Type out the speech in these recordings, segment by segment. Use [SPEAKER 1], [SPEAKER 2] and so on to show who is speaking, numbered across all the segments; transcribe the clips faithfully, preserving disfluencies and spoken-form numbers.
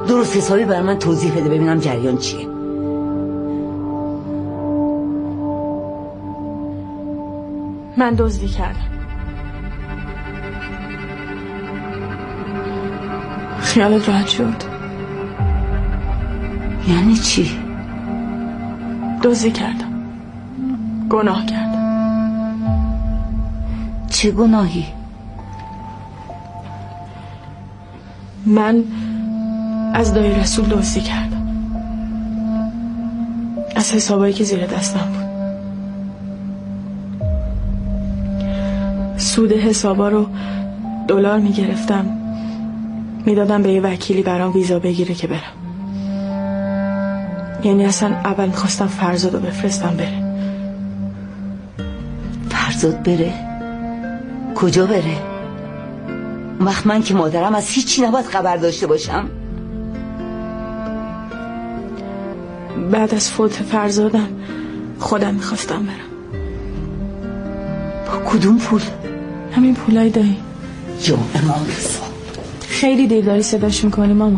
[SPEAKER 1] درست حسابی برای من توضیح بده ببینم جریان چیه.
[SPEAKER 2] من دزدی کردم. خیالت راحت شد؟
[SPEAKER 1] یعنی چی؟
[SPEAKER 2] دزدی کردم، گناه کردم.
[SPEAKER 1] چه گناهی؟
[SPEAKER 2] من از دایی رسول دزدی کردم، از حسابایی که زیر دستم بود. سود حسابا رو دلار میگرفتم میدادم به یه وکیلی برام ویزا بگیره که برم. یعنی اصلا اول میخواستم فرزادو بفرستم بره.
[SPEAKER 1] فرزاد بره؟ کجا بره؟ وقت من که مادرم از هیچی نباید خبر داشته باشم.
[SPEAKER 2] بعد از فوت فرزادم خودم میخواستم برم.
[SPEAKER 1] با کدوم پول؟
[SPEAKER 2] همین پولای دایی.
[SPEAKER 1] یا امام رضا،
[SPEAKER 2] خیلی دیر داری صداش میکنی ماما.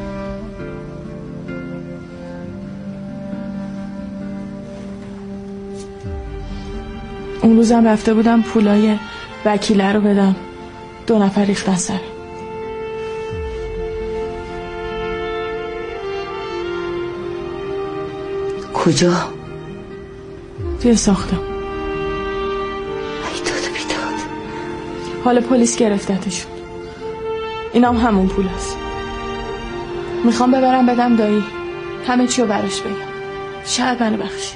[SPEAKER 2] اون روزم رفته بودم پولای وکیله رو بدم، دو نفر ریختن سر.
[SPEAKER 1] کجا؟
[SPEAKER 2] توی ساختم.
[SPEAKER 1] ای داد بیداد.
[SPEAKER 2] حالا پلیس گرفتتشون. اینام هم همون پول هست. میخوام ببرم بدم دایی، همه چیو براش بگم، شاید منو بخشید.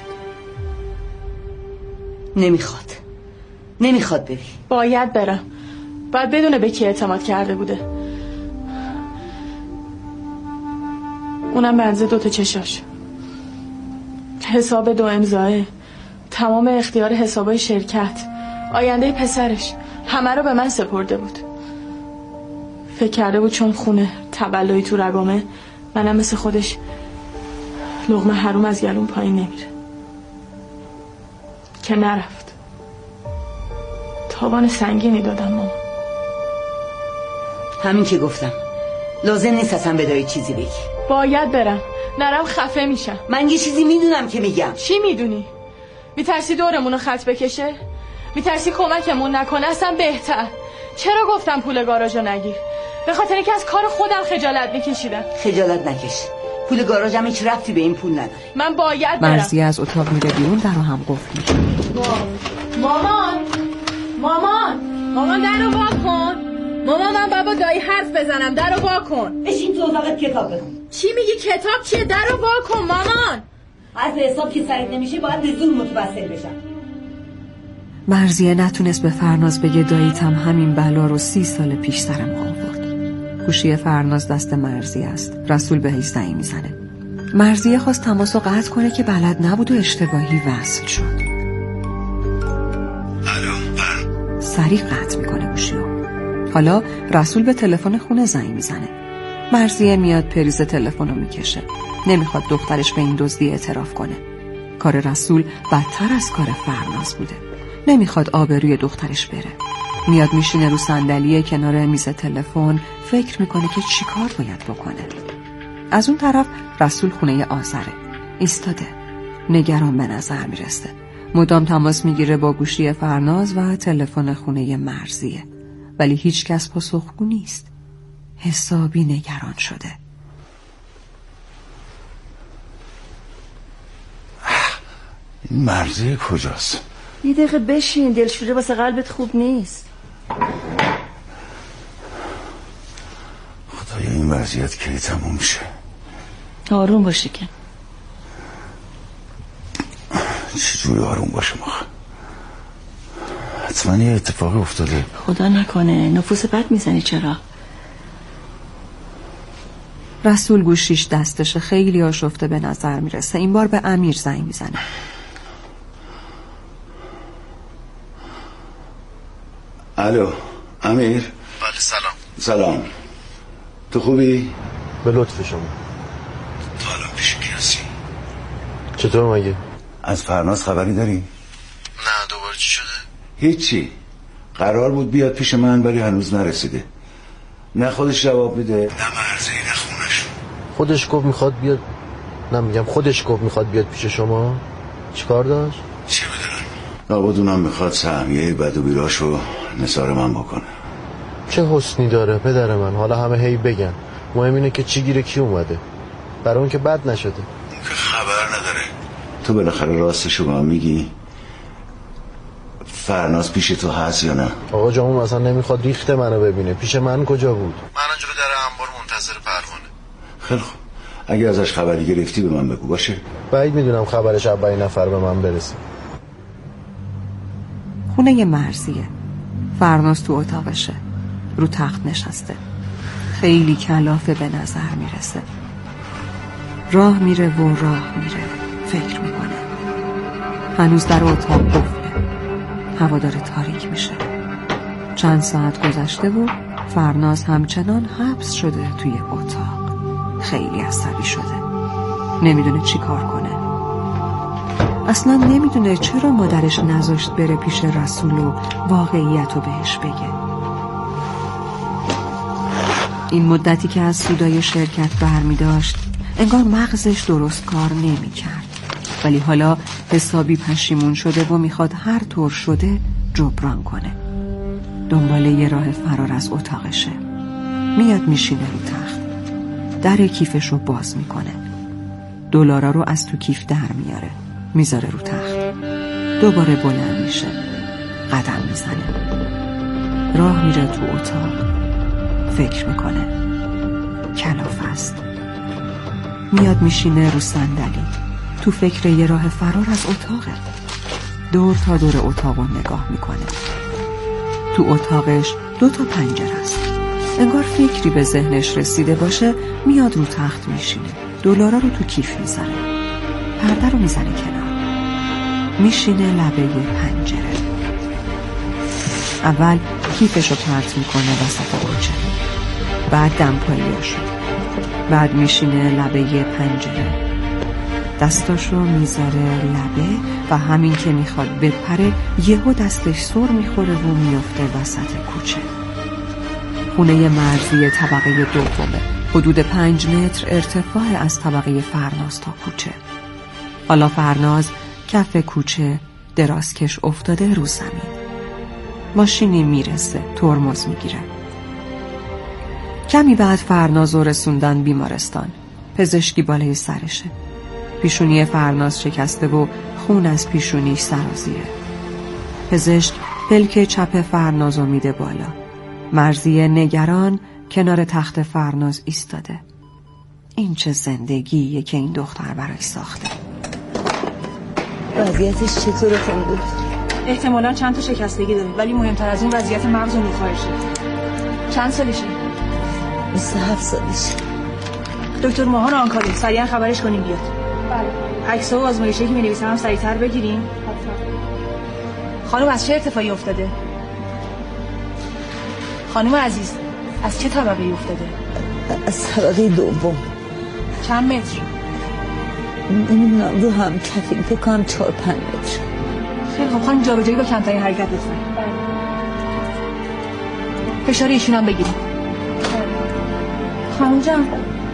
[SPEAKER 1] نمیخواد نمیخواد بری.
[SPEAKER 2] باید برم، باید بدونه به کی اعتماد کرده بوده، اونم بنزه دوتا چشاش. حساب دو امضاه، تمام اختیار حسابای شرکت، آینده پسرش، همه رو به من سپرده بود. فکر کرده بود چون خونه تبلایی تو رگامه منم مثل خودش لقمه حروم از گلون پایین نمیره. که نرفت. تاوان سنگینی دادم ماما.
[SPEAKER 1] همین که گفتم لازم نیست اصلا بدایی چیزی بگی.
[SPEAKER 2] باید برم، نرم خفه میشم.
[SPEAKER 1] من یه چیزی میدونم که میگم.
[SPEAKER 2] چی میدونی؟ میترسی دورمونو خط بکشه؟ میترسی کمکمون نکنه؟ اصلا بهتر. چرا گفتم پول گاراژو نگیر؟ به خاطر اینکه از کار خودم خجالت میکشیدم.
[SPEAKER 1] خجالت نکش، پول گاراژم هیچ ربطی به این پول نداره.
[SPEAKER 2] من باید برم.
[SPEAKER 3] مرضیه از اتاق میره بیرون، در رو هم قفل میشه.
[SPEAKER 2] مامان مامان مامان در رو وا کن. مامان من بابا دایی حرف بزنم، در رو وا کن.
[SPEAKER 1] بشین تو اتاقت کتاب بخون.
[SPEAKER 2] چی میگی کتاب چیه؟ در رو وا کن مامان.
[SPEAKER 1] از حساب که سرت نمیشه باید به زور متوسل بشم.
[SPEAKER 3] مرضیه نتونست به فرناز بگه داییتم همین بلا رو سی سال پیش سر ما آورد. گوشی فرناز دست مرضیه است. رسول بهش زنگ میزنه. مرضیه خواست تماسو قطع کنه که بلد نبود و اشتباهی وصل شد.
[SPEAKER 4] الو.
[SPEAKER 3] سریع قطع میکنه گوشیو. حالا رسول به تلفن خونه زنگ میزنه. مرضیه میاد پریز تلفن رو میکشه. نمیخواد دخترش به این دزدی اعتراف کنه. کار رسول بدتر از کار فرناز بوده. نمیخواد آبروی دخترش بره. میاد میشینه رو صندلی کنار میز تلفن، فکر میکنه که چی کار باید بکنه. از اون طرف رسول خونه آذره ایستاده، نگران به نظر میرسه. مدام تماس میگیره با گوشی فرناز و تلفن خونه مرضیه، ولی هیچ کس پاسخگو نیست. حسابی نگران شده.
[SPEAKER 4] این مرضیه کجاست؟
[SPEAKER 1] یه دقیقه بشین، دلشوره واسه قلبت خوب نیست.
[SPEAKER 4] خدایا این وضعیت کی تموم میشه؟
[SPEAKER 1] آروم باشی که.
[SPEAKER 4] چجوری آروم باشم آخه؟ حتما یه اتفاقی افتاده.
[SPEAKER 1] خدا نکنه نفوس بد میزنی. چرا؟
[SPEAKER 3] رسول گوشیش دستشه، خیلی آشفته به نظر میرسه. این بار به امیر زنگ میزنه.
[SPEAKER 4] الو امیر.
[SPEAKER 5] بله سلام.
[SPEAKER 4] سلام، تو خوبی؟
[SPEAKER 5] به لطف شما.
[SPEAKER 4] تو الان پیش کی هستی؟
[SPEAKER 5] چطور مگه؟
[SPEAKER 4] از فرناز خبری داری؟
[SPEAKER 5] نه دوباره چی شده؟
[SPEAKER 4] هیچی، قرار بود بیاد پیش من ولی هنوز نرسیده. نه خودش جواب میده نه مرضی نه خونش.
[SPEAKER 5] خودش گفت میخواد بیاد. نه میگم خودش گفت میخواد بیاد پیش شما. چیکار داشت؟
[SPEAKER 4] چی بدونم لابد اونم میخواد سهمیه بد و بیراشو نثار من بکنه.
[SPEAKER 5] چه حسنی داره پدر من. حالا همه هی بگن، مهم اینه که چی گیره کی اومده. برای اون که بد نشده.
[SPEAKER 4] اون که خبر نداره. تو بالاخره راستشو به من میگی؟ فرناز پیش تو هست یا نه؟
[SPEAKER 5] آقا جامون مثلا نمیخواد ریخت منو ببینه. پیش من کجا بود؟ من جلو در انبار منتظر پروانه.
[SPEAKER 4] خیلی خوب، اگه ازش خبری گرفتی به من بگو. باشه؟
[SPEAKER 5] بعید میدونم خبرش اولین نفر به من برسه.
[SPEAKER 3] خونه مرزیه. فرناز تو اتاقشه، رو تخت نشسته، خیلی کلافه به نظر میرسه. راه میره و راه میره، فکر میکنه. هنوز در اتاق قفله، هوا داره تاریک میشه. چند ساعت گذشته و فرناز همچنان حبس شده توی اتاق. خیلی عصبی شده، نمیدونه چی کار کنه. اصلا نمیدونه چرا مادرش نذاشت بره پیش رسول و واقعیت رو بهش بگه. این مدتی که از سودای شرکت برمی داشت انگار مغزش درست کار نمی کرد، ولی حالا حسابی پشیمون شده و میخواد هر طور شده جبران کنه. دنباله یه راه فرار از اتاقشه. میاد میشینه رو تخت، در کیفش رو باز میکنه، دلارا رو از تو کیف در میاره، میذاره رو تخت. دوباره بلند میشه، قدم میزنه، راه میره تو اتاق. فکر میکنه، کلافه است. میاد میشینه رو صندلی، تو فکر یه راه فرار از اتاقه. دور تا دور اتاق رو نگاه میکنه. تو اتاقش دو تا پنجره است. انگار فکری به ذهنش رسیده باشه. میاد رو تخت میشینه، دلارا رو تو کیف میذاره، پرده رو میزنه کنار، میشینه لبه پنجره. اول کیفشو پرت میکنه وسط کوچه، بعد دمپاییاشو، بعد میشینه لبه پنجره، دستاشو میذاره لبه و همین که میخواد بپره یهو دستش سر میخوره و میفته وسط کوچه. خونه مرزی طبقه دومه، حدود پنج متر ارتفاع از طبقه فرناز تا کوچه. حالا فرناز کف کوچه درازکش افتاده رو زمین. ماشینی میرسه، ترمز میگیره. کمی بعد فرناز رو رسوندن بیمارستان. پزشکی بالای سرشه. پیشونی فرناز شکسته و خون از پیشونیش سرازیره. پزشک پلک چپ فرناز رو میده بالا. مرزیه نگران کنار تخت فرناز ایستاده. این چه زندگیه که این دختر برای ساخته.
[SPEAKER 1] وضعیتش چطوره خانم؟
[SPEAKER 2] احتمالاً چند تا شکستگی داره، ولی مهمتر از این وضعیت مغز و نخواهشه. چند سالشه؟
[SPEAKER 1] بیست و هفت سالشه.
[SPEAKER 2] دکتر ماهان آنکاله، سریعا خبرش کنیم بیاد. بله. عکس‌ها و آزمایشی که می‌نویسم هم سریعتر بگیریم. خانم از چه ارتفاعی افتاده؟ خانم عزیز از چه طبقه افتاده؟
[SPEAKER 1] از طبقه دوم.
[SPEAKER 2] چند متر؟
[SPEAKER 1] نمیدونم، رو هم کفیم فکر کنم چهار پنج متر.
[SPEAKER 2] خیلی خب خانم جابجایی با کمترین حرکت لطفا. فشار ایشون هم بگیریم. خانم جان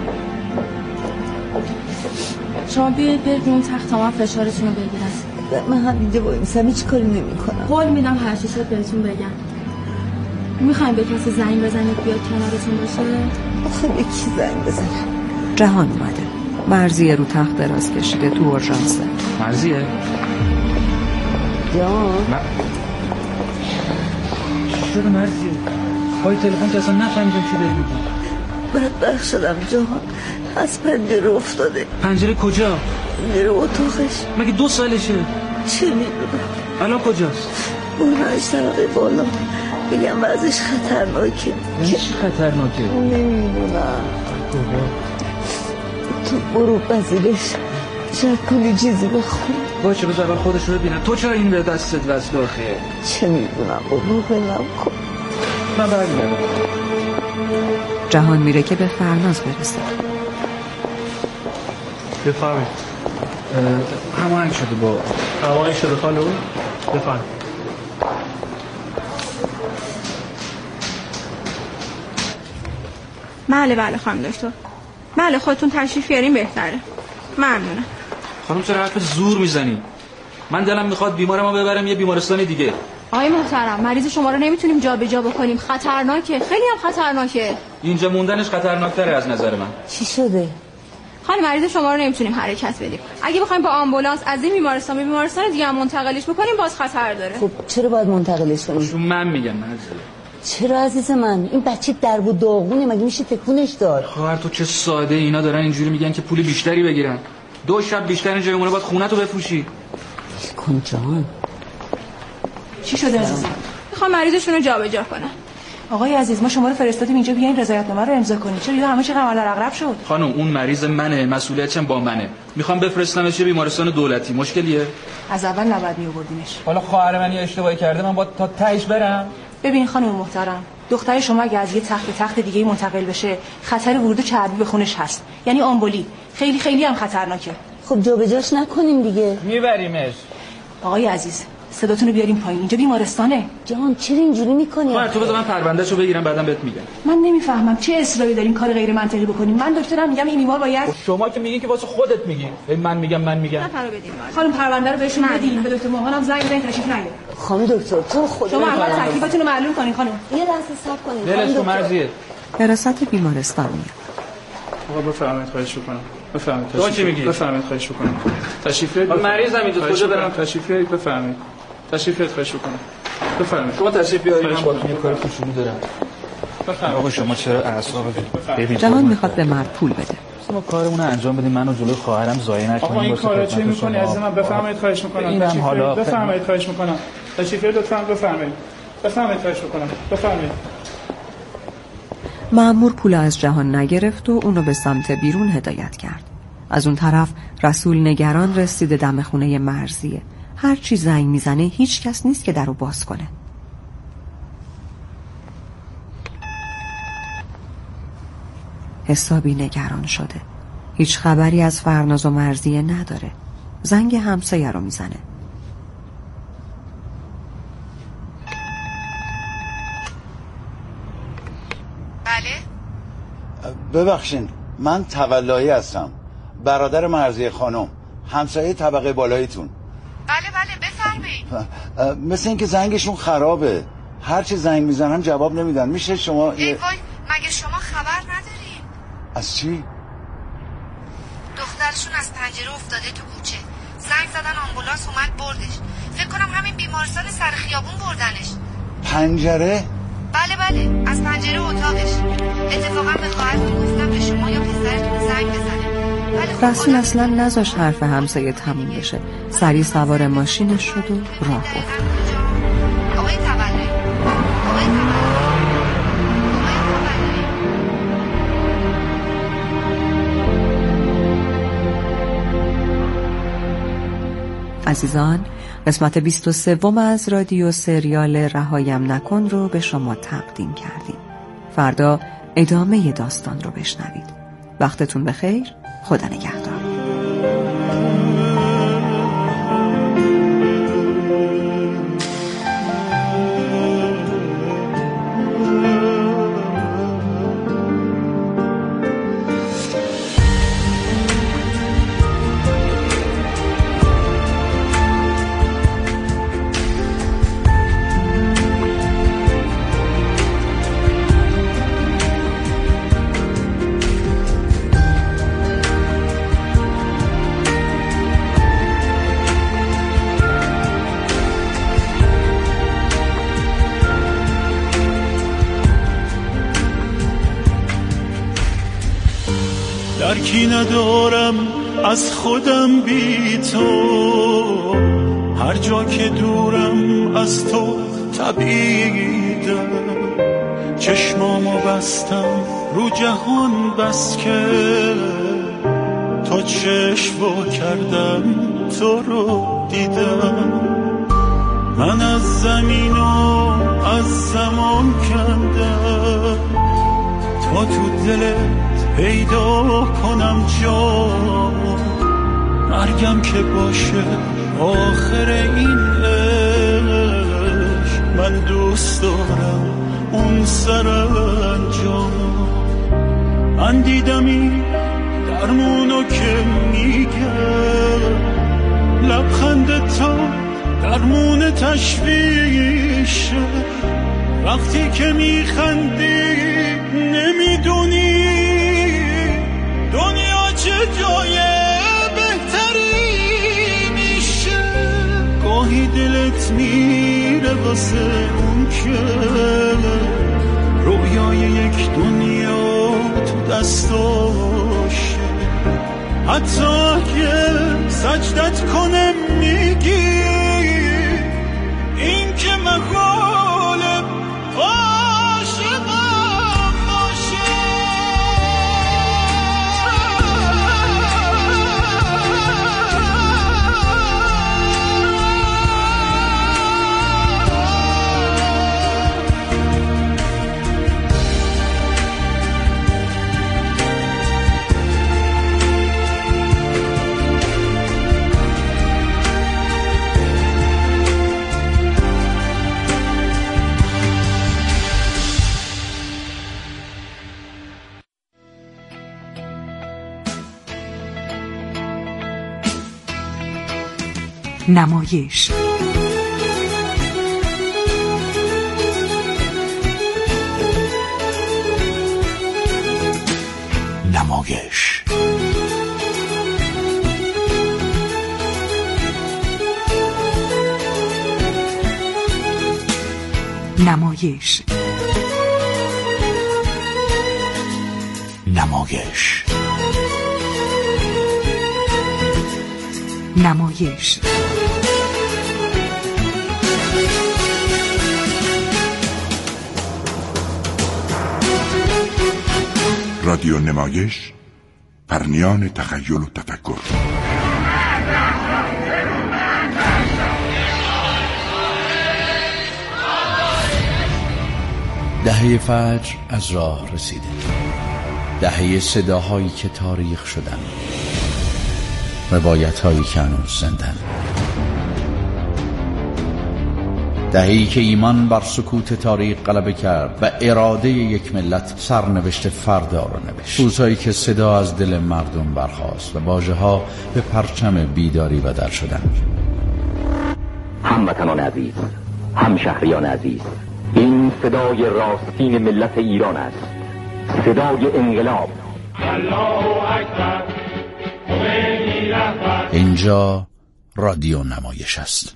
[SPEAKER 2] شما بیایید برید اون تخت تا من فشارتون رو بگیرم.
[SPEAKER 1] من هم اینجا باید میسم هیچ کاری نمی کنم.
[SPEAKER 2] قول میدم هر چی شد بهتون بگم. میخوایم به کسی زنگ بزنید بیاد کنارتون باشه؟
[SPEAKER 1] آخه به کی زنگ بزنم؟
[SPEAKER 3] جهان اومده. مرزیه رو تخت دراز کشیده تو اورژانسه.
[SPEAKER 6] مرزیه؟
[SPEAKER 1] جان؟
[SPEAKER 6] من... چی شده مرزیه؟ پای تلفن که اصلا نفهمیدم چی داری میگی.
[SPEAKER 1] بدبخت شدم جان، از پنجره افتاده.
[SPEAKER 6] پنجره کجا؟
[SPEAKER 1] پنجره اتاقش.
[SPEAKER 6] مگه دو سالشه؟
[SPEAKER 1] چه میدونم.
[SPEAKER 6] الان کجاست؟
[SPEAKER 1] برنش طبقه بالا. بگم وضعش خطرناکه.
[SPEAKER 6] چی خطرناکه؟
[SPEAKER 1] نمیدونم. تو برو پذیرش شاید کنی چیزی بخون.
[SPEAKER 6] باشه بذار اول خودش رو ببینم. تو چرا این به دستت وصل آخه؟
[SPEAKER 1] چه میدونم برو بلم کن.
[SPEAKER 6] من برمیگردم.
[SPEAKER 3] جهان میره که به فرناز برسه.
[SPEAKER 6] بفرمایید. هماهنگ شده با هماهنگ شده خانم. بفرمایید.
[SPEAKER 7] بله بله خانم دکتر. بله خودتون تشریف بیارین بهتره. ممنونم.
[SPEAKER 6] خانم چرا حرف زور میزنی؟ من دلم میخواد بیمارمو ببرم یه بیمارستان دیگه.
[SPEAKER 7] آقای محترم مریض شما رو نمیتونیم جابجا بکنیم، خطرناکه، خیلی هم خطرناکه.
[SPEAKER 6] اینجا موندنش خطرناکتره از نظر من.
[SPEAKER 1] چی شده؟
[SPEAKER 7] خانم مریض شما رو نمیتونیم حرکت بدیم. اگه بخوایم با آمبولانس از این بیمارستان به بیمارستان دیگه هم منتقلش بکنیم باز خطر داره.
[SPEAKER 1] خب چرا باید منتقلش کنیم؟
[SPEAKER 6] چون من میگم مرزیه.
[SPEAKER 1] چرا عزیز من؟ این بچه درب و داغونه، مگه میشه تکونش داد؟
[SPEAKER 6] خواهر تو چه ساده، اینا دارن اینجوری میگن که پول بیشتری بگیرن. دو شب بیشتر اینجا بمونه باید خونه تو بفروشی.
[SPEAKER 1] کن جان.
[SPEAKER 2] چی شده عزیزم؟
[SPEAKER 7] میخوام مریضشون رو جابجا کنم.
[SPEAKER 2] آقای عزیز ما شما رو فرستادیم اینجا بیاین رضایتنامه رو امضا کنید. چرا همه چی قمر در عقرب شد؟
[SPEAKER 6] خانم اون مریض منه، مسئولیتشم با منه. میخوام بفرستمش یه بیمارستان دولتی. مشکلیه؟
[SPEAKER 2] از اول نباید میآوردینش.
[SPEAKER 6] حالا خواهر من یه اشتباهی کرده من باید تا تهش برم؟
[SPEAKER 2] ببین خانم محترم، دختر شما اگه از یه تخت به تخت دیگه منتقل بشه خطر ورود چربی به خونش هست، یعنی آمبولی. خیلی خیلی هم خطرناکه.
[SPEAKER 1] خب جابجاش نکنیم دیگه.
[SPEAKER 6] میبریمش.
[SPEAKER 2] آقای عزیز صداتون رو بیاریم پایین، اینجا بیمارستانه.
[SPEAKER 1] جان چرا اینجوری میکنی؟
[SPEAKER 6] خواهر تو بذار من پروندهشو بگیرم بعدم بهت میگم.
[SPEAKER 2] من نمیفهمم چه اصراری دارین کار غیر منطقی بکنین. من دکترم میگم این بیمار باید.
[SPEAKER 6] شما که میگین که واسه خودت میگی. من میگم من میگم.
[SPEAKER 7] نفر بدین.
[SPEAKER 2] خانم پرونده رو بهشون بدین. به دکتر موهانم زنگ بزنید تشریف نیارید.
[SPEAKER 1] خانم دکتر تو خدا
[SPEAKER 2] شما اول تکلیفتون رو معلوم کنین خانم.
[SPEAKER 1] یه لحظه صبر کنید.
[SPEAKER 6] دلش تو مرزیه.
[SPEAKER 3] حراست بیمارستان میاد.
[SPEAKER 8] آقا بفرمایید خواهش می‌کنم. بفرمایید.
[SPEAKER 6] تو چی میگی؟
[SPEAKER 8] بفرمایید خواهش می‌کنم. تشریف بیارید.
[SPEAKER 6] مریضم اینجا کجا برم؟
[SPEAKER 8] تشریف بیارید بفرمایید. تشریف بیارید خواهش می‌کنم. بفرمایید.
[SPEAKER 6] شما تشریف بیارید من باهاتون یه کار کوچولو دارم.
[SPEAKER 8] بفرمایید.
[SPEAKER 6] آقا شما چرا اعصاب ببین
[SPEAKER 3] جوان میخواد به مرد پول بده.
[SPEAKER 6] ما کارمون رو انجام بدیم، منو جلوی خواهرم ضایع نکنیم.
[SPEAKER 8] آقا این کارا چی می‌کنی عزیز من؟ بفرمایید خواهش می‌کنم.
[SPEAKER 6] اینم حالا
[SPEAKER 8] بفرمایید خواهش می‌کنم. تشریف بیارید لطفاً بفرمایید. بفرمایید خواهش می‌کنم. بفرمایید.
[SPEAKER 3] مأمور پول از جهان نگرفت و اونو به سمت بیرون هدایت کرد. از اون طرف رسول نگران رسیده دم خونه مرزیه. هر چی زنگ میزنه هیچ کس نیست که درو باز کنه. حسابی نگران شده. هیچ خبری از فرناز و مرزیه نداره. زنگ همسایه رو میزنه.
[SPEAKER 4] ببخشین من تولایی هستم، برادر مرزیه خانم، همسایه طبقه بالاییتون.
[SPEAKER 9] بله بله بفرمایید.
[SPEAKER 4] مثل این که زنگشون خرابه، هرچی زنگ میزنم جواب نمیدن. میشه شما
[SPEAKER 9] ای وای مگه شما خبر ندارین؟
[SPEAKER 4] از چی؟
[SPEAKER 9] دخترشون از پنجره افتاده تو کوچه، زنگ زدن آمبولانس اومد بردش. فکر کنم همین بیمارستان سر خیابون بردنش.
[SPEAKER 4] پنجره؟
[SPEAKER 9] بله بله از پنجره اتاقش. اتفاقا به خواهرتون گفتم به شما یا پسرتون زنگ بزنه.
[SPEAKER 3] رسول اصلا نذاشت حرف همسایه تموم بشه. سریع سوار ماشینش شد و راه افتاد.
[SPEAKER 9] آقای تولایی، آقای تولایی، آقای
[SPEAKER 3] تولایی. عزیزان قسمت بیست و سوم از رادیو سریال رهایم نکن رو به شما تقدیم کردیم. فردا ادامه داستان رو بشنوید. وقتتون بخیر. خدا نگهدار.
[SPEAKER 10] درکی ندارم از خودم بی تو، هر جا که دورم از تو تبعیدم. چشمامو بستم رو جهان بس که تا چشم وا کردم تو رو دیدم. من از زمین و از زمان کندم تا تو دلت پیدا کنم جا. مرگم که باشه آخر این عشق، من دوست دارم اون سر انجام. من دیدم این رو که میگم، لبخند تو درمون تشویشه. وقتی که میخندی نمیدونی دنیا چه جای بهتری میشه. گاهی دلت میره واسه اون که رویای یک دنیا تو دستاشه. حتی اگه سجدت کنه میگی این که مقاله عاشقم باشه.
[SPEAKER 3] نمایش
[SPEAKER 11] نمایش
[SPEAKER 3] نمایش
[SPEAKER 11] نمایش
[SPEAKER 3] نمایش
[SPEAKER 11] رادیو نمایش، پرنیان تخیل و تفکر.
[SPEAKER 12] دهه فجر از راه رسیده، دهه صداهایی که تاریخ شدن، روایت‌هایی که هنوز زندن، دهه‌ای که ایمان بر سکوت تاریخ غلبه کرد و اراده یک ملت سرنوشت فردا را نوشت. روزهایی که صدا از دل مردم برخاست و واژه‌ها به پرچم بیداری بدل شدند.
[SPEAKER 13] هموطنان عزیز، همشهریان عزیز، این صدای راستین ملت ایران است، صدای انقلاب. الله اکبر.
[SPEAKER 12] اینجا رادیو نمایش است،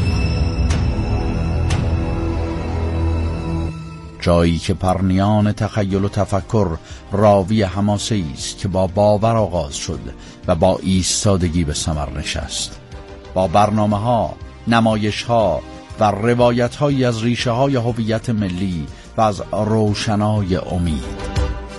[SPEAKER 12] جایی که پرنیان تخیل و تفکر راوی حماسه‌ای است که با باور آغاز شد و با ایستادگی به ثمر نشست، با برنامه‌ها، نمایش‌ها و روایت‌هایی از ریشه‌های هویت ملی و از روشنای امید.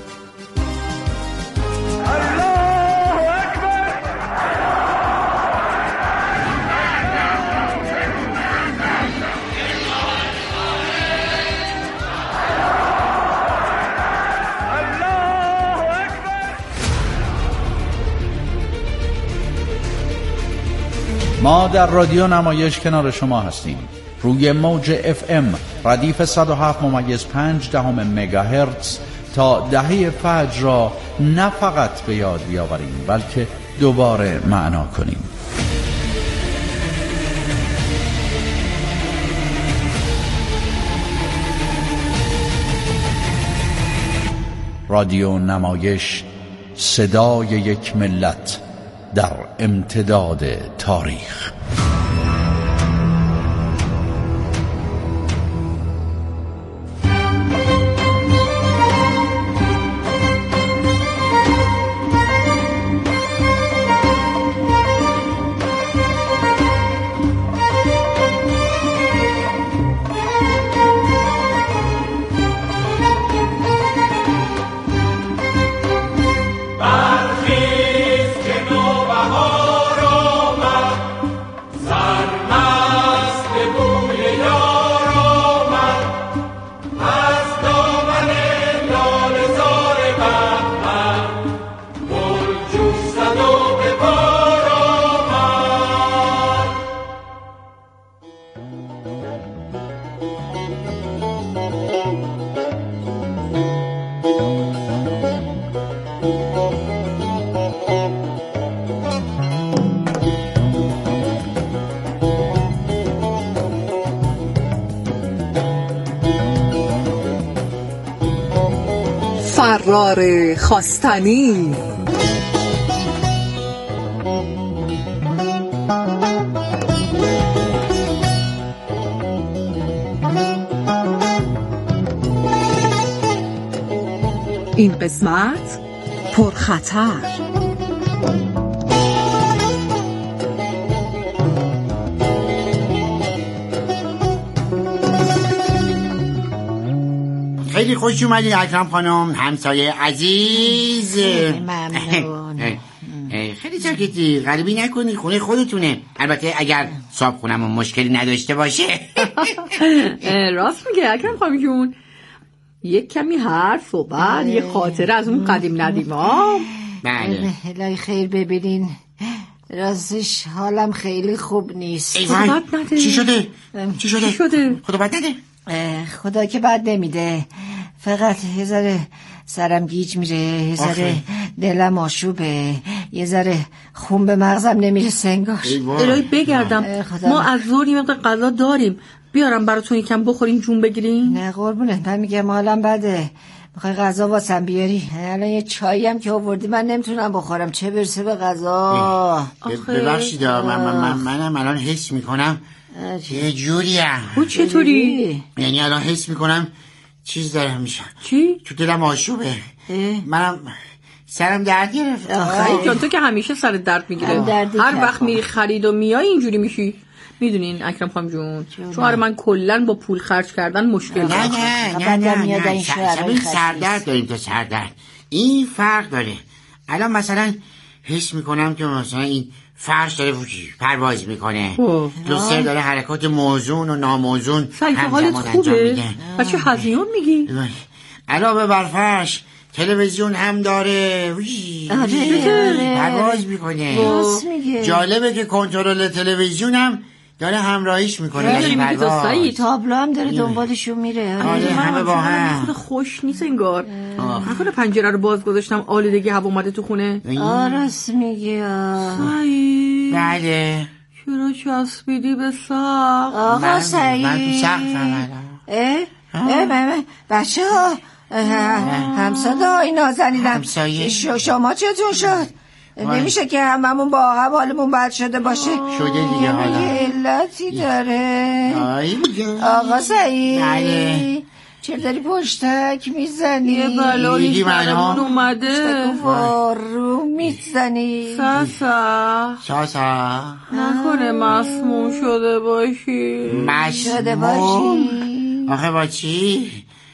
[SPEAKER 12] ما در رادیو نمایش کنار شما هستیم، روی موج اف ام ردیف صد و هفت ممیز پنج دهم مگاهرتز تا دهه فجر را نه فقط به یاد بیاوریم بلکه دوباره معنا کنیم. رادیو نمایش، صدای یک ملت در امتداد تاریخ.
[SPEAKER 3] طرار خواستنی. این قسمت پرخطر.
[SPEAKER 14] خیلی خوش اومدین اکرم خانم، همسایه عزیز.
[SPEAKER 15] ممنون.
[SPEAKER 14] خیلی ساکتی، غریبی نکنی، خونه خودتونه. البته اگر صاحب خونمون مشکلی نداشته باشه.
[SPEAKER 16] راست میگه اکرم خانم جون، یک کمی حرف و بعد یه خاطره از اون قدیم ندیم ها.
[SPEAKER 14] بله.
[SPEAKER 15] الهی خیر ببینین، راستش حالم خیلی خوب نیست.
[SPEAKER 14] ایوان چی شده؟ چی شده؟
[SPEAKER 16] چی شده؟
[SPEAKER 14] خدا بد نده.
[SPEAKER 15] خدا که بد نمیده، فقط یه ذره سرم گیج میره، یه ذره دلم آشوبه، یه ذره خون به مغزم نمیرسه انگار.
[SPEAKER 16] الهی بگردم ما از ظهر یه مقدار غذا داریم، بیارم براتون یکم بخورین جون بگیرین.
[SPEAKER 15] نه قربونه، من میگم حالم بده، میخوای غذا واسم بیاری؟ الان یه چایی هم که آوردی من نمیتونم بخورم، چه برسه به غذا.
[SPEAKER 14] ببخشید من من منم الان حس میکنم یه جوریم.
[SPEAKER 16] او چطوری؟
[SPEAKER 14] یعنی الان حس میکنم چیز دارم میشم.
[SPEAKER 16] چی؟
[SPEAKER 14] تو دلم آشوبه، منم سرم درد گرفت.
[SPEAKER 16] خیلی جان تو که همیشه سر درد میگیره، هر وقت میری خرید و میای اینجوری میشی. میدونین اکرم خانم جون، شوهر من کلن با پول خرج کردن مشکل داره.
[SPEAKER 14] نه نه نه نه نه این سردرد داریم تا سردرد، این فرق داره. الان مثلا حس میکنم که مثلا این فرش داره پرواز میکنه، لوستر داره حرکات موزون و ناموزون
[SPEAKER 16] همزمان انجام میده. بچه هزیون میگی؟
[SPEAKER 14] علاوه بر فرش تلویزیون هم داره پرواز میکنه. جالبه که کنترل تلویزیون هم داره همراهیش میکنه.
[SPEAKER 15] تابلو هم داره دنبالشون میره.
[SPEAKER 14] آره همه با هم.
[SPEAKER 16] خوش نیست انگار. نکنه پنجره رو باز گذاشتم آلودگی هوا اومده تو خونه.
[SPEAKER 15] آراست میگه.
[SPEAKER 16] سعید
[SPEAKER 14] بله
[SPEAKER 16] چرا چسبیدی به سقف؟
[SPEAKER 15] آقا سعید
[SPEAKER 14] من تو سقفم.
[SPEAKER 15] اه اه بچه ها همسایه نازنینم، شما چطور شد؟ نمیشه که هممون با هم حالمون بد شده باشه.
[SPEAKER 14] شده دیگه حالا
[SPEAKER 15] علتی داره. آقا سعید
[SPEAKER 14] بله
[SPEAKER 15] چرا داری پشتک میزنی؟
[SPEAKER 16] یه بلایی سرمون اومده
[SPEAKER 15] رو میزنی.
[SPEAKER 16] ساسا
[SPEAKER 14] ساسا
[SPEAKER 16] نکنه مسموم شده باشی.
[SPEAKER 15] شده باشی
[SPEAKER 14] آخه با چی؟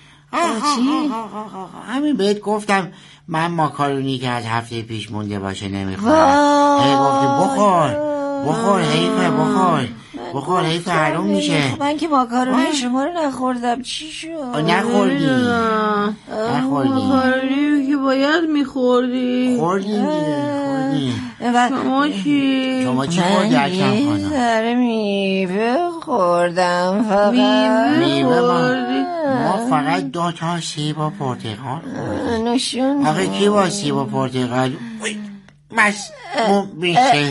[SPEAKER 14] همین بهت گفتم من ماکارونی که از هفته پیش مونده باشه نمیخورم. هی گفتی بخور بخور حیفه بخور بخور حیفه حروم میشه.
[SPEAKER 15] من که ماکارونی شما رو نخوردم چی شد؟
[SPEAKER 14] نخوردی نخوردی
[SPEAKER 16] ماکارونی که باید میخوردی.
[SPEAKER 14] خوردی خوردی.
[SPEAKER 16] شما چی؟
[SPEAKER 14] شما چی خوردی اکرم خانم؟
[SPEAKER 15] داره میوه خوردم فقط.
[SPEAKER 16] میوه خوردی؟
[SPEAKER 14] ما فقط دو تا سیب و پرتقال خوردیم.
[SPEAKER 15] نشون
[SPEAKER 14] آخه کی با سیب و پرتقال مسموم میشه؟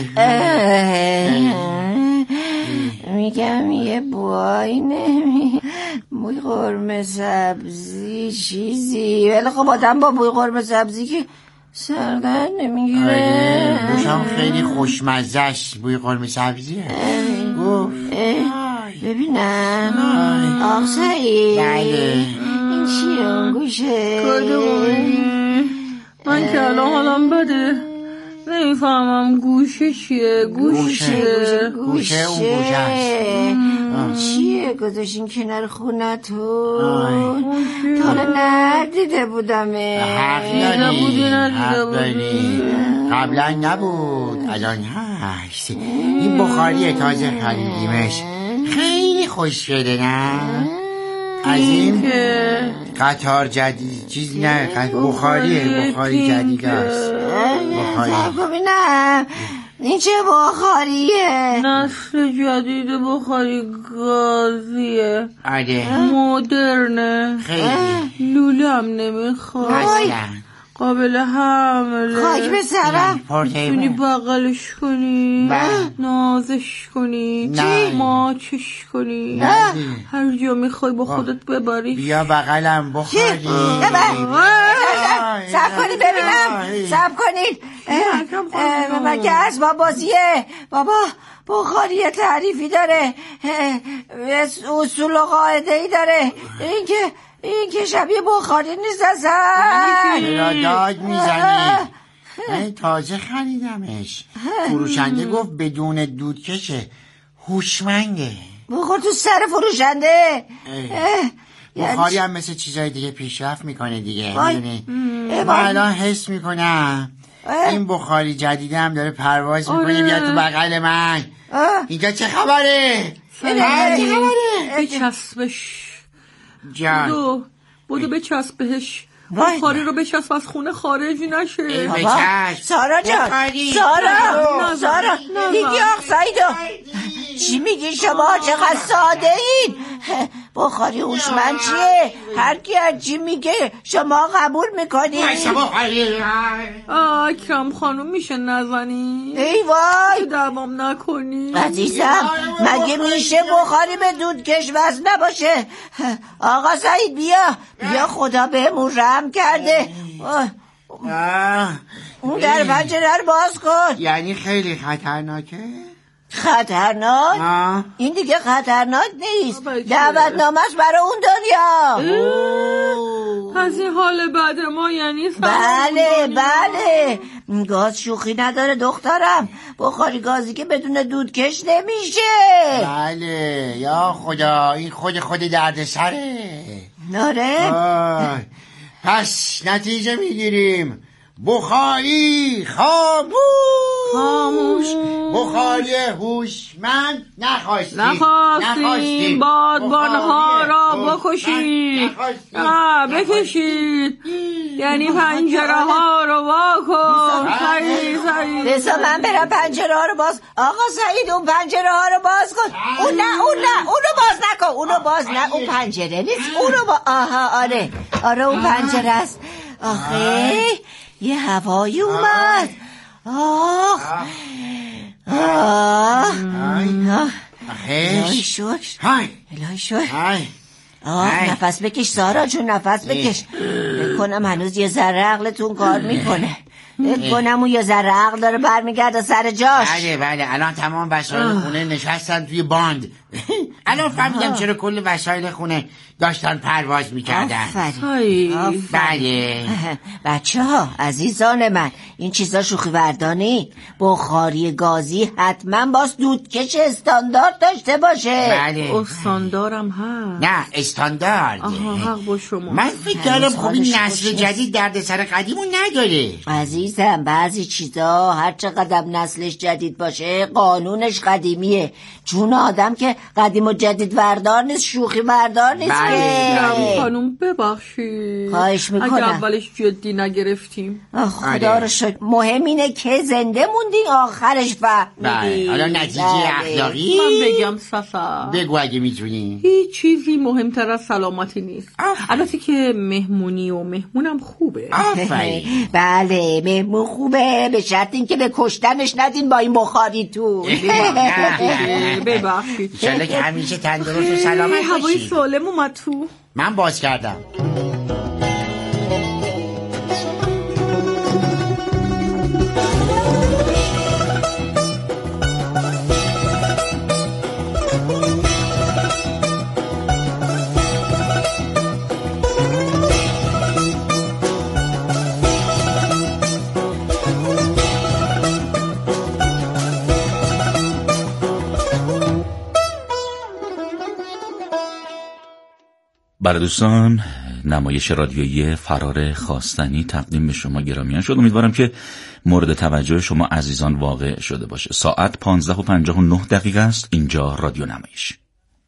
[SPEAKER 15] میگم یه بوایی نمی بوی قرمه سبزی چیزی، ولی خب آدم با بوی قرمه سبزی که سردن نمیگیره.
[SPEAKER 14] بوشم خیلی خوشمزه است بوی قرمه سبزیه.
[SPEAKER 15] ببینم آخ سعید
[SPEAKER 14] بله
[SPEAKER 15] این چیه اون گوشه؟
[SPEAKER 16] من که الان حالم بده نمیفهمم گوشه چیه.
[SPEAKER 14] گوشه گوشه اون گوشه است.
[SPEAKER 15] چیه گذاشین کنار خونتون؟ تا حالا ندیده بودمه.
[SPEAKER 14] حق داری حق داری قبلا نبود الان هست. این بخاریه تازه خریدیمش، خیلی خوش شده نه؟ از این قطار جدید چیز نه بخاریه بخاری جدید است. بخاری
[SPEAKER 15] ببینم این چه بخاریه؟
[SPEAKER 16] نسل جدید بخاری گازیه.
[SPEAKER 14] آره
[SPEAKER 16] مدرنه
[SPEAKER 14] خیلی
[SPEAKER 16] لوله هم نمیخواد.
[SPEAKER 14] اصلا
[SPEAKER 16] قابل حمله.
[SPEAKER 15] خاک به سرم.
[SPEAKER 16] میتونی بغلش کنی، نازش کنی، ماچش کنی،
[SPEAKER 14] نه.
[SPEAKER 16] هر جا میخوای با خودت ببری.
[SPEAKER 14] بیا بغلم بخوری.
[SPEAKER 15] سب کنید ببینم، سب کنید. مگه اسباب بازیه بابا؟ بخاری تعریفی داره، اصول و قاعده ای داره. این که این که شبیه بخاری نیست اصلا.
[SPEAKER 14] را داد میزنی. من تازه خریدمش. فروشنده گفت بدون دودکشه، هوشمنده.
[SPEAKER 15] بخور تو سر فروشنده.
[SPEAKER 14] بخاری هم مثل چیزای دیگه پیشرفت میکنه دیگه. میدونی من الان حس میکنم این بخاری جدیده هم داره پرواز میکنه. بیا تو بغل من. اینجا چه خبره؟
[SPEAKER 16] چه خبره؟ بچسبش
[SPEAKER 14] جان.
[SPEAKER 16] بودو بودو بچسب بهش. بخاری رو بچسب از خونه خارج نشه.
[SPEAKER 14] بچسب
[SPEAKER 15] سارا جان، سارا سارا دیدی آخ سایدو چی میگی شما؟ چقدر ساده این. بخاری هوشمند چیه؟ هر کی هر چی میگه شما قبول میکنی؟
[SPEAKER 16] اکرم خانم میشه نزنی؟
[SPEAKER 15] ای وای
[SPEAKER 16] دوام نکنی
[SPEAKER 15] عزیزم. مگه میشه بخاری به دودکش وصل نباشه؟ آقا سعید بیا بیا، خدا بهمون رحم کرده. اون در پنجره رو باز کن.
[SPEAKER 14] یعنی خیلی خطرناکه؟
[SPEAKER 15] خطرناک؟
[SPEAKER 14] آه.
[SPEAKER 15] این دیگه خطرناک نیست، دعوتنامه‌اش برای اون دنیا.
[SPEAKER 16] از این حال بعد ما یعنی
[SPEAKER 15] بله بله. گاز شوخی نداره دخترم. بخاری گازی که بدون دودکش نمیشه.
[SPEAKER 14] بله یا خدا، این خود خود درد سره.
[SPEAKER 15] ناره.
[SPEAKER 14] پس نتیجه میگیریم بخاری خاموش.
[SPEAKER 16] خاموش.
[SPEAKER 14] بخاری هوشمند نخواستیم.
[SPEAKER 16] نخواستیم بادبانها را بکشید. نه بکشید، یعنی پنجره ها رو واکن. سعید سعید
[SPEAKER 15] بسا من برم پنجره ها رو باز. آقا سعید اون پنجره ها رو باز کن. اون نه اون نه اونو باز نکن. اونو باز نه، اون پنجره نیست. اونو با آها آره آره اون پنجره است. آخه یه هوایی اومد. آخ آه الهی شکر، الهی شکر. آه نفس بکش سارا جون، نفس بکش. بکنم هنوز یه ذره عقلتون کار میکنه. بکنم اون یه ذره عقل داره برمیگرده سر جاش.
[SPEAKER 14] بله بله الان تمام وسایل خونه نشستن توی باند. الان فهمیدم چرا کل وسایل خونه داشتن پرواز میکردن.
[SPEAKER 15] آفرین.
[SPEAKER 14] بله
[SPEAKER 15] بچه ها عزیزان من، این چیزا شوخی وردانی. بخاری گازی حتما باز دودکش استاندارد داشته باشه.
[SPEAKER 14] بله
[SPEAKER 16] استاندارم هست.
[SPEAKER 14] نه استاندارد.
[SPEAKER 16] آها حق با شما.
[SPEAKER 14] من فکر کردم خب این نسل جدید درد سر قدیمون نداره.
[SPEAKER 15] عزیزم بعضی چیزا هر چقدر نسلش جدید باشه قانونش قدیمیه. جون آدم که قدیم و جدید وردار نیست، شوخی وردار نیست.
[SPEAKER 16] بله خانوم ببخشید،
[SPEAKER 15] خواهش میکنم.
[SPEAKER 16] اگه اولش جدی نگرفتیم.
[SPEAKER 15] خدا رو شکر. مهم اینه که زنده موندین آخرش فهمیدی.
[SPEAKER 14] حالا نتیجه اخلاقی
[SPEAKER 16] من بگم سفر
[SPEAKER 14] بگو اگه میتونی.
[SPEAKER 16] هیچ چیزی مهمتر از سلامتی نیست. البته که مهمونی و مهمونم خوبه.
[SPEAKER 14] آفرین.
[SPEAKER 15] بله مهمون خوبه، به شرط این که به کشتنش ندین با این بخاری تو.
[SPEAKER 16] ببخشید
[SPEAKER 14] انشالله که همیشه تندرست و سلامت باشی.
[SPEAKER 16] هوای سالم اومد تو.
[SPEAKER 14] من باز کردم.
[SPEAKER 17] برای دوستان نمایش رادیویی فرار خواستنی تقدیم به شما گرامیان شد. امیدوارم که مورد توجه شما عزیزان واقع شده باشه. ساعت پانزده و پنجاه و نه دقیقه است. اینجا رادیو نمایش.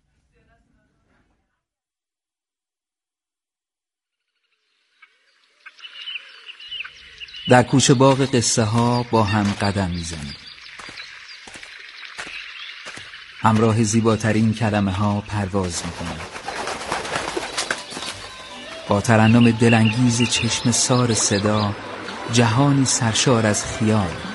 [SPEAKER 18] در کوچه باغ قصه ها با هم قدم میزنیم. همراه زیباترین کلمه ها پرواز میکنیم. با ترنم دلانگیز چشم سار صدا، جهانی سرشار از خیال.